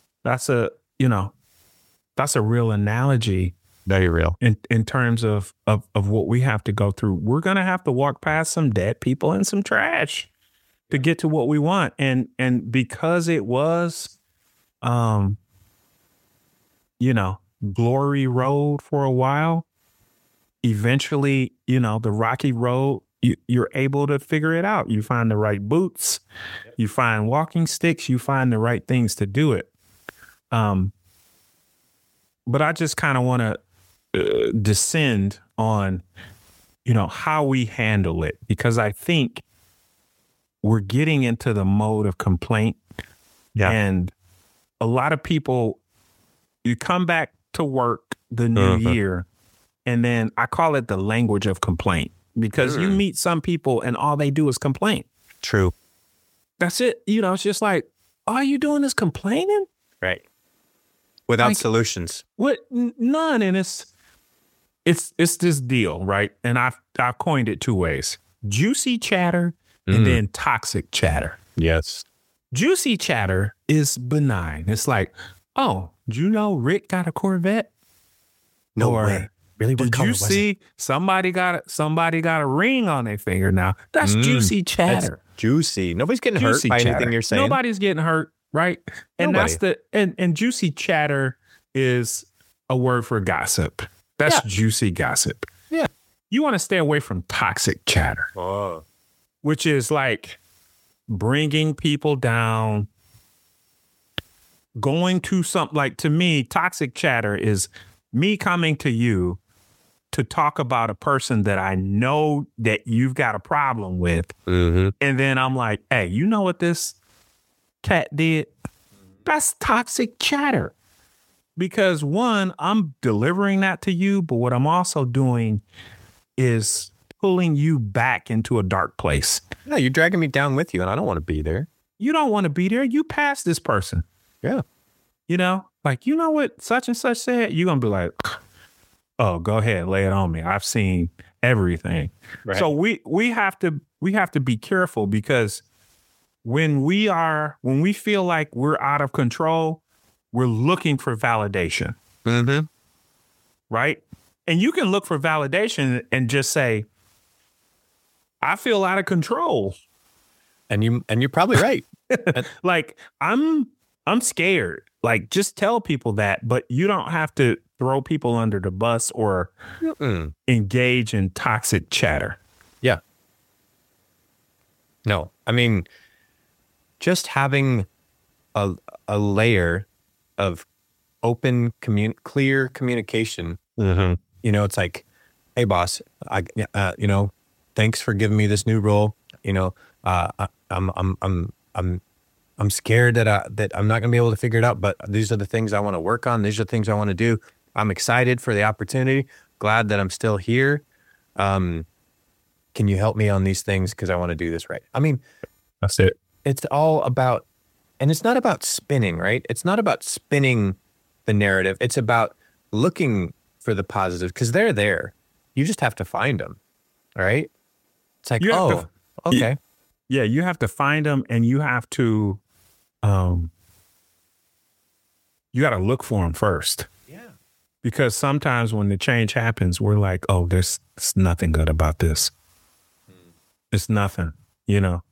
real analogy. Very real. In terms of what we have to go through. We're going to have to walk past some dead people and some trash to get to what we want. And because it was, glory road for a while, eventually, the rocky road, you're able to figure it out. You find the right boots, you find walking sticks, you find the right things to do it. But I just kind of want to descend on, how we handle it, because I think we're getting into the mode of complaint. Yeah. And a lot of people, you come back to work the new year, and then I call it the language of complaint, because you meet some people and all they do is complain. True. That's it. It's just like, all you doing is complaining? Right. Without solutions. What? None. And it's this deal, right? And I've coined it two ways: juicy chatter and then toxic chatter. Yes. Juicy chatter is benign. It's like, oh, did you know Rick got a Corvette? No way. Really? Did you see somebody got a ring on their finger now? That's juicy chatter. That's juicy. Nobody's getting hurt by anything you're saying. Nobody's getting hurt, right? And Nobody. and juicy chatter is a word for gossip. That's juicy gossip. Yeah. You want to stay away from toxic chatter, which is like bringing people down, going to something. Like, to me, toxic chatter is me coming to you to talk about a person that I know that you've got a problem with. Mm-hmm. And then I'm like, hey, you know what this cat did? That's toxic chatter. Because one, I'm delivering that to you, but what I'm also doing is pulling you back into a dark place. No, you're dragging me down with you, and I don't want to be there. You don't want to be there. You passed this person. Yeah. Like, you know what such and such said? You're going to be like, oh, go ahead, lay it on me. I've seen everything. Right. So we have to be careful, because when we feel like we're out of control, we're looking for validation. Mm-hmm. Right? And you can look for validation and just say, I feel out of control. And you're probably right. Like I'm scared. Like just tell people that, but you don't have to throw people under the bus or engage in toxic chatter. Yeah. No, I mean, just having a layer of open, clear communication. You know, it's like, hey, boss, thanks for giving me this new role. You know, I'm scared that I'm not going to be able to figure it out, but these are the things I want to work on. These are the things I want to do. I'm excited for the opportunity. Glad that I'm still here. Can you help me on these things? Because I want to do this right. I mean, that's it. It's all about, and it's not about spinning, right? It's not about spinning the narrative. It's about looking for the positives because they're there. You just have to find them, right? It's like, okay. Yeah, you have to find them, and you have to, you got to look for them first. Yeah. Because sometimes when the change happens, we're like, oh, there's nothing good about this. It's nothing, you know.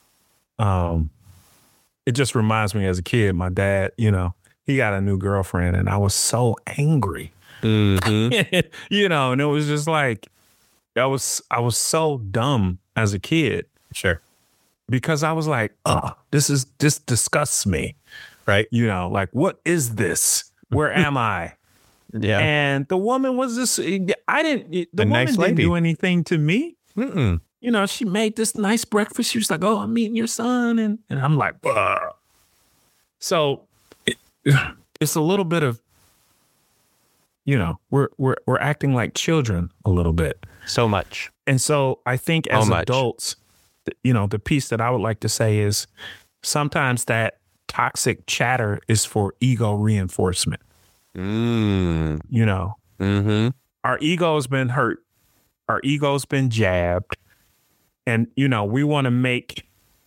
It just reminds me as a kid, my dad, you know, he got a new girlfriend and I was so angry, you know, and it was just like, I was so dumb as a kid. Sure. Because I was like, this disgusts me. Right. You know, like, what is this? Where am I? Yeah. And the woman was the woman nice didn't lady. do anything to me. Mm-mm. You know, she made this nice breakfast. She was like, oh, I'm meeting your son. And I'm like, ugh. So it's a little bit of, you know, we're acting like children a little bit. So much. And so I think as adults, you know, the piece that I would like to say is sometimes that toxic chatter is for ego reinforcement. You know, our ego's been hurt. Our ego's been jabbed. And, you know, we want to make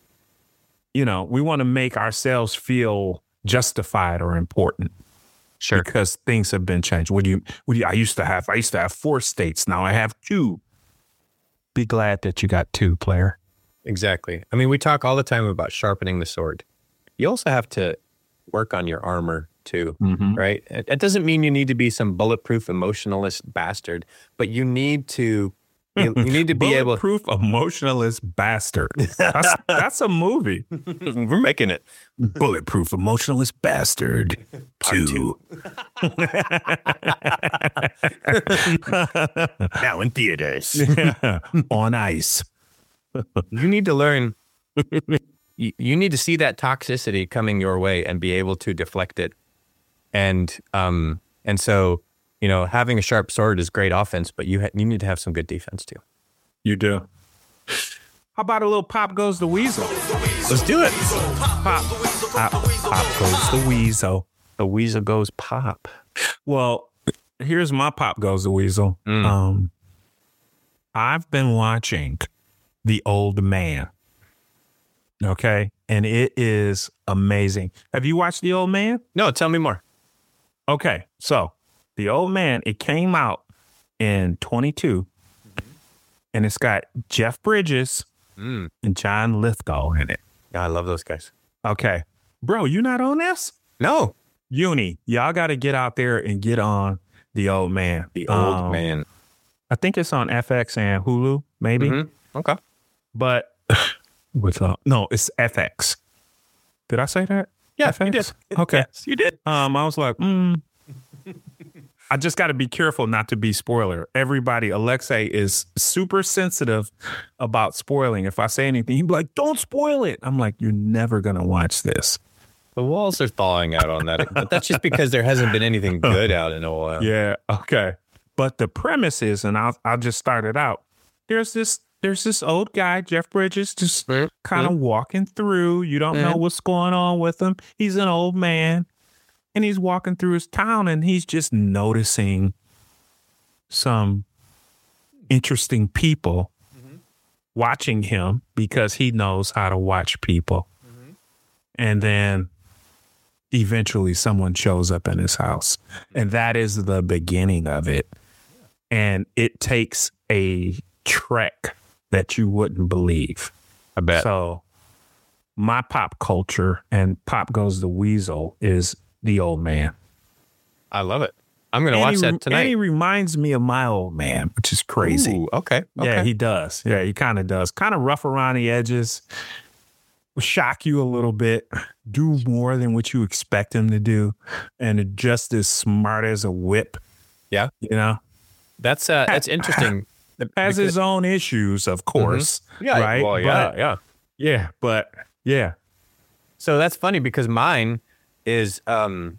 ourselves feel justified or important. Sure. Because things have been changed. I used to have 4 states. Now I have 2. Be glad that you got 2, player. Exactly. I mean, we talk all the time about sharpening the sword. You also have to work on your armor too, right? It doesn't mean you need to be some bulletproof emotionalist bastard, but you need to you need to be able. Bulletproof emotionalist bastard. That's a movie. We're making it. Bulletproof emotionalist bastard 2. Now in theaters. On ice. You need to learn. You need to see that toxicity coming your way and be able to deflect it. And so, you know, having a sharp sword is great offense, but you need to have some good defense too. You do. How about a little Pop Goes the Weasel? Let's do it. Pop goes the weasel. The weasel goes pop. Well, here's my Pop Goes the Weasel. I've been watching The Old Man. Okay. And it is amazing. Have you watched The Old Man? No, tell me more. Okay. So The Old Man, it came out in 22 and it's got Jeff Bridges and John Lithgow in it. Yeah, I love those guys. Okay. Bro, you not on this? No. Uni, y'all got to get out there and get on The Old Man. The Old Man. I think it's on FX and Hulu, maybe. Okay. But no, it's FX. Did I say that? Yeah, FX? you did. Okay. Yes, you did. I was like, I just got to be careful not to be spoiler. Everybody, Alexei is super sensitive about spoiling. If I say anything, he'd be like, don't spoil it. I'm like, you're never going to watch this. The walls are thawing out on that. But that's just because there hasn't been anything good out in a while. Yeah. Okay. But the premise is, and I'll just start it out. There's this old guy, Jeff Bridges, just kind of walking through. You don't know what's going on with him. He's an old man. And he's walking through his town and he's just noticing some interesting people watching him because he knows how to watch people. And then eventually someone shows up in his house. And that is the beginning of it. And it takes a trek that you wouldn't believe. I bet. So my pop culture and Pop Goes the Weasel is the old man. I love it. I'm going to watch that tonight. And he reminds me of my old man, which is crazy. Ooh, okay. Yeah, he does. Yeah, he kind of does. Kind of rough around the edges. Will shock you a little bit. Do more than what you expect him to do. And just as smart as a whip. Yeah. You know? That's interesting. Has his own issues, of course. Mm-hmm. Yeah. Right? Well, yeah. Yeah, but yeah. So that's funny because mine is a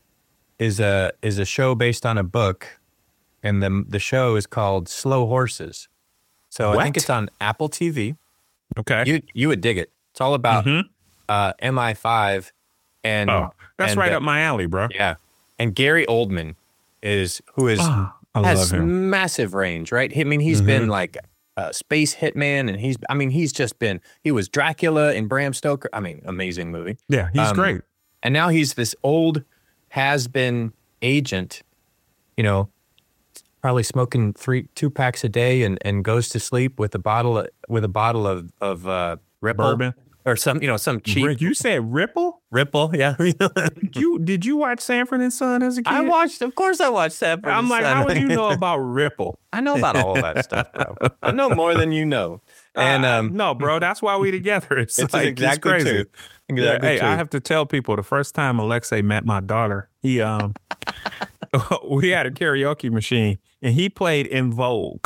show based on a book, and the show is called Slow Horses. So I think it's on Apple TV. Okay. You would dig it. It's all about MI5 and that's right up my alley, bro. Yeah. And Gary Oldman has love him. Massive range, right? I mean, he's been like a space hitman, and he was Dracula in Bram Stoker. I mean, amazing movie. Yeah, he's great. And now he's this old has-been agent, you know, probably smoking 2 packs a day and goes to sleep with a bottle of Ripple Bourbon or some cheap. You said Ripple? Ripple, yeah. Did you watch Sanford and Son as a kid? Of course I watched Sanford and Son. How would you know about Ripple? I know about all that stuff, bro. I know more than you know. And no, bro, that's why we together. It's exactly it's crazy. True. Exactly. Hey, I have to tell people the first time Alexei met my daughter, he we had a karaoke machine and he played In Vogue.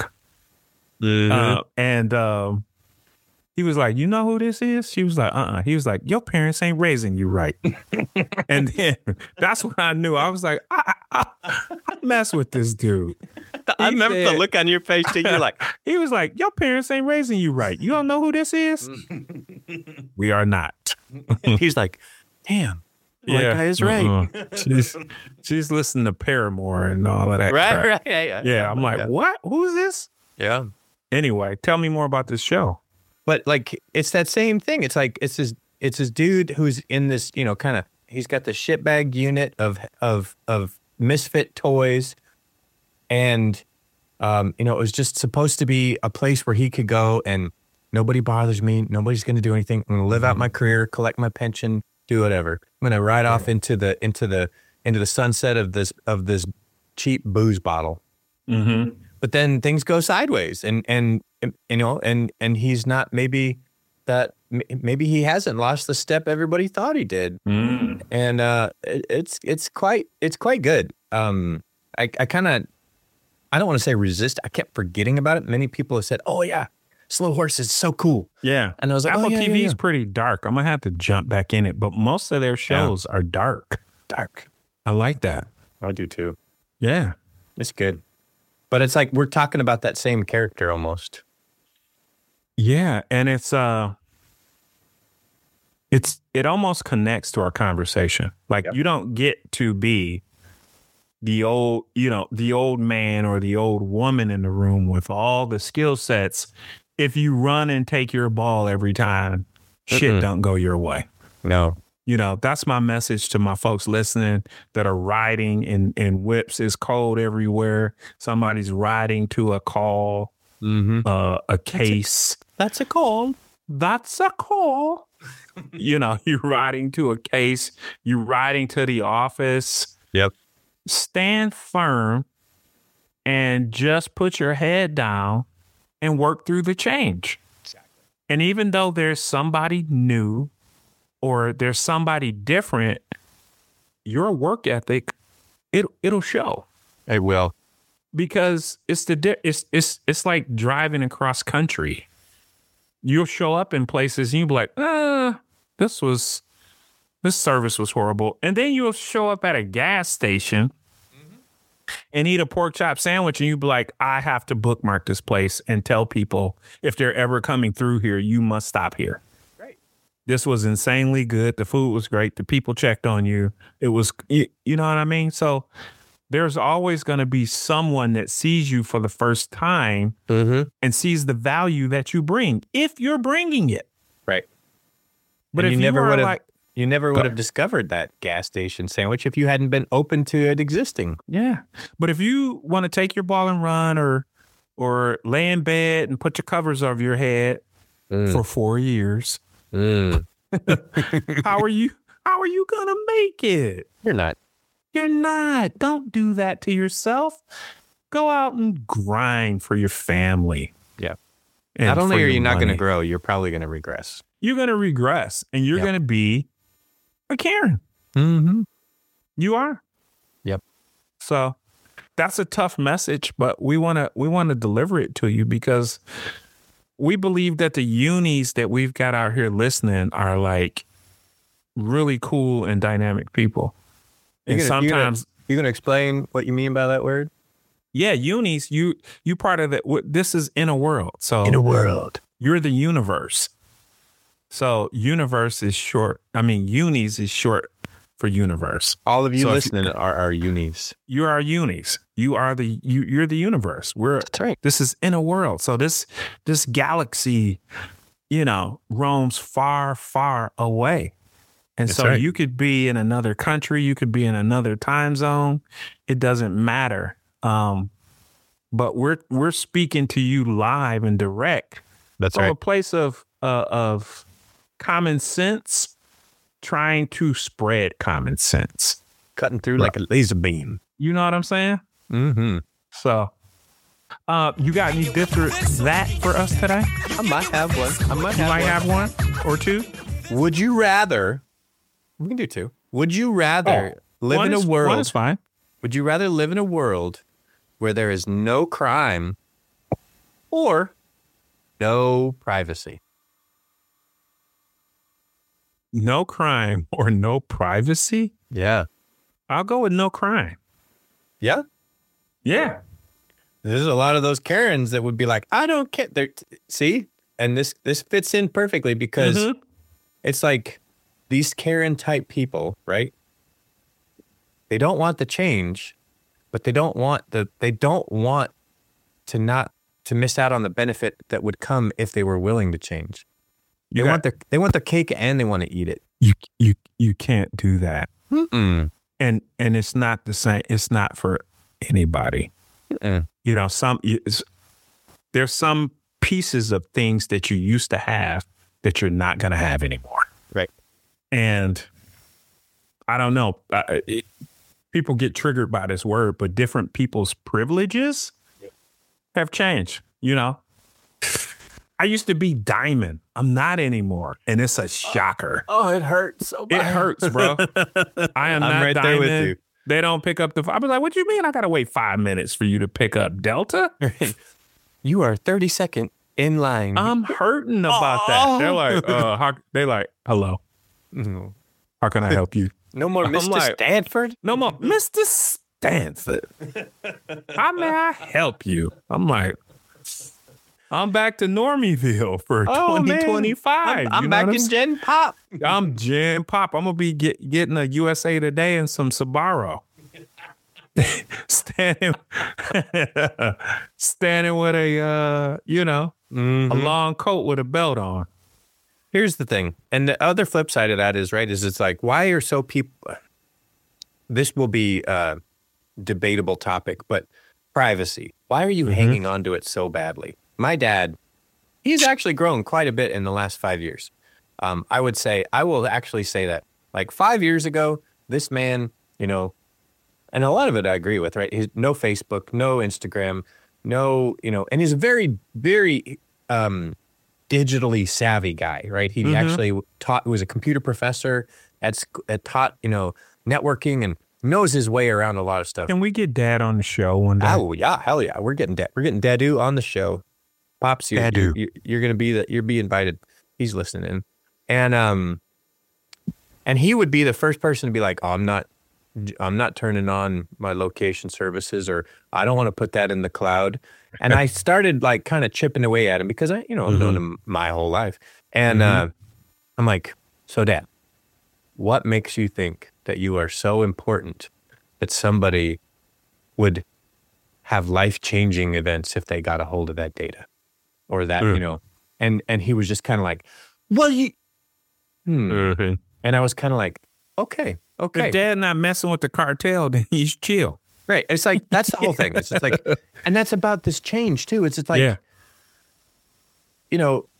And he was like, "You know who this is?" She was like, He was like, "Your parents ain't raising you right." And then that's when I knew. I was like, I mess with this dude. I remember the look on your face too. You're like, he was like, "Your parents ain't raising you right. You don't know who this is?" We are not. He's like, "Damn, that guy is right." She's listening to Paramore and all of that. Right. Yeah, I'm like, what? Who's this? Yeah. Anyway, tell me more about this show. But like, it's that same thing. It's like it's this dude who's in this, you know, kind of. He's got the shitbag unit of misfit toys, and you know, it was just supposed to be a place where he could go and nobody bothers me. Nobody's going to do anything. I'm going to live out my career, collect my pension, do whatever. I'm going to ride off into the sunset of this cheap booze bottle. Mm-hmm. But then things go sideways, and you know, and he's not maybe he hasn't lost the step everybody thought he did, and it's quite good. I kind of, I don't want to say resist. I kept forgetting about it. Many people have said, "Oh yeah, Slow Horses is so cool." Yeah, and I was like, Apple TV is yeah. pretty dark. I'm gonna have to jump back in it, but most of their shows are dark. Dark. I like that. I do too. Yeah, it's good. But it's like we're talking about that same character almost. Yeah, and it almost connects to our conversation. Like you don't get to be the old man or the old woman in the room with all the skill sets if you run and take your ball every time shit don't go your way. No. You know, that's my message to my folks listening that are riding in whips. It's cold everywhere. Somebody's riding to a call, a case. That's a call. That's a call. You know, you're riding to a case. You're riding to the office. Yep. Stand firm and just put your head down and work through the change. Exactly. And even though there's somebody new, or there's somebody different, your work ethic, it'll show. It will, because it's like driving across country. You'll show up in places and you'll be like, this service was horrible, and then you'll show up at a gas station and eat a pork chop sandwich, and you'll be like, I have to bookmark this place and tell people if they're ever coming through here, you must stop here. This was insanely good. The food was great. The people checked on you. It was, you know what I mean? So there's always going to be someone that sees you for the first time and sees the value that you bring, if you're bringing it. Right. But and if you never would have discovered that gas station sandwich if you hadn't been open to it existing. Yeah. But if you want to take your ball and run, or lay in bed and put your covers over your head for 4 years, How are you gonna make it? You're not. You're not. Don't do that to yourself. Go out and grind for your family. Yeah. And Not only for are your you not going to money. grow, you're probably going to regress. You're gonna regress, and you're Yep. gonna be a Karen. Mm-hmm. You are. Yep. So that's a tough message, but we want to deliver it to you because we believe that the unis that we've got out here listening are like really cool and dynamic people. And sometimes you're gonna explain what you mean by that word? yeah, unis, you part of that. This is in a world. So world. you're the universe. So universe is short. I mean, unis is short for universe. All of you So if listening are our unis. You are unis. You are you're the universe. That's right. This is in a world. So this galaxy, roams far, far away. And That's so right. you could be in another country, you could be in another time zone. It doesn't matter. But we're speaking to you live and direct That's from a right. place of common sense, trying to spread common sense. Cutting through like a laser beam. You know what I'm saying? Mm-hmm. So, you got any different that for us today? I might have one. You might have one or two. Would you rather? We can do two. Would you rather live in a world? One is fine. Would you rather live in a world where there is no crime or no privacy? No crime or no privacy? Yeah. I'll go with no crime. Yeah. Yeah. There's a lot of those Karens that would be like, I don't care. See? And this fits in perfectly because Mhm. it's like these Karen type people, right? They don't want the change, but they don't want to miss out on the benefit that would come if they were willing to change. They want the cake and they want to eat it. You can't do that. Mm-mm. And it's not the same. It's not for anybody. Mm-mm. There's some pieces of things that you used to have that you're not going to have anymore. Right. And I don't know. People get triggered by this word, but different people's privileges have changed. I used to be diamond. I'm not anymore. And it's a shocker. Oh, it hurts so bad. It hurts, bro. I am not right diamond. there with you. They don't pick up the. I was like, what do you mean? I got to wait 5 minutes for you to pick up Delta? You are 32nd in line. I'm hurting about that. They're like, hello. Mhm. How can I help you? No more Mr. like- Stanford? No more, Mr. Stanford. How may I help you? I'm like, I'm back to Normieville for 2025. I'm back in Gen Pop. I'm Gen Pop. I'm gonna be getting a USA Today and some Sbarro. standing with a a long coat with a belt on. Here's the thing. And the other flip side of that is, right, is it's like, why are so people, this will be a debatable topic, but privacy. Why are you hanging on to it so badly? My dad, he's actually grown quite a bit in the last 5 years. I will actually say that. Like 5 years ago, this man, and a lot of it I agree with, right? No Facebook, no Instagram, no, and he's a very, very digitally savvy guy, right? He actually was a computer professor taught, networking and knows his way around a lot of stuff. Can we get Dad on the show one day? Oh yeah, hell yeah, we're getting Dadu on the show. Pops, you're gonna be invited. He's listening, and he would be the first person to be like, oh, I'm not turning on my location services, or I don't want to put that in the cloud. And I started like kind of chipping away at him because I've known him my whole life. And I'm like, so Dad, what makes you think that you are so important that somebody would have life-changing events if they got a hold of that data or that, and he was just kind of like, well, and I was kind of like, okay. If Dad not messing with the cartel, then he's chill. Right. It's like, that's the whole thing. It's just like, and that's about this change too. It's just like,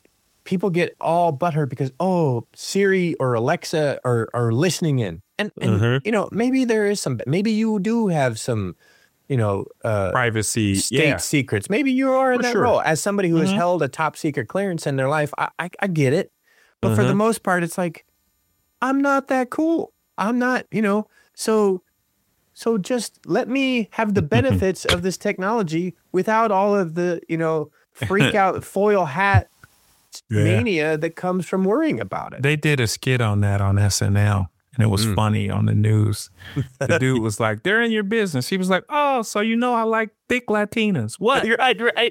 people get all butthurt because, Siri or Alexa are listening in. And maybe there is maybe you do have some, privacy state secrets. Maybe you are in that role. As somebody who has held a top secret clearance in their life, I get it. But for the most part, it's like, I'm not that cool. I'm not, so just let me have the benefits of this technology without all of the, freak out foil hat mania that comes from worrying about it. They did a skit on that on SNL. And it was funny on the news. The dude was like, they're in your business. He was like, oh, so I like thick Latinas. What? You're right.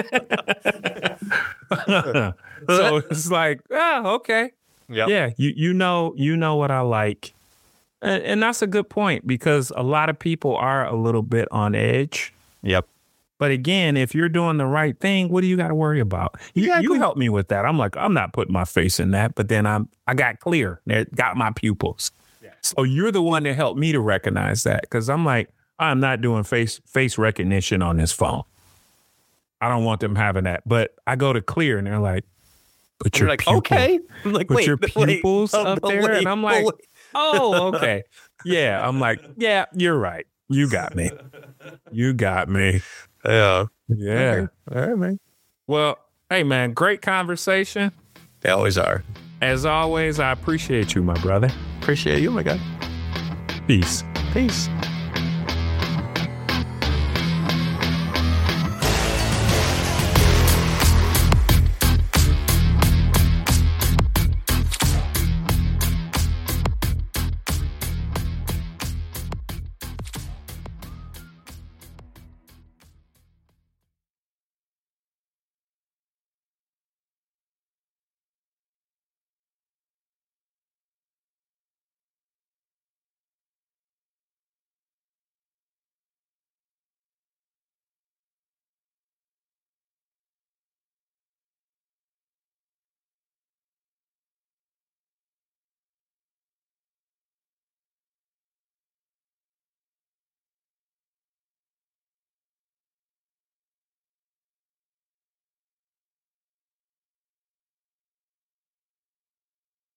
So it's like, okay. Yep. Yeah, you know what I like. And that's a good point because a lot of people are a little bit on edge. Yep. But again, if you're doing the right thing, what do you got to worry about? You help me with that. I'm like, I'm not putting my face in that. But then I got clear. Got my pupils. Yeah. So you're the one that helped me to recognize that because I'm like, I'm not doing face recognition on this phone. I don't want them having that. But I go to clear and they're like, but your pupils. Okay. I'm like, but your pupils up there. And I'm like, oh, okay. Yeah. I'm like, yeah, you're right. You got me. Yeah. Yeah. Okay. All right, man. Well, hey, man, great conversation. They always are. As always, I appreciate you, my brother. Appreciate you, my guy. Peace. Peace.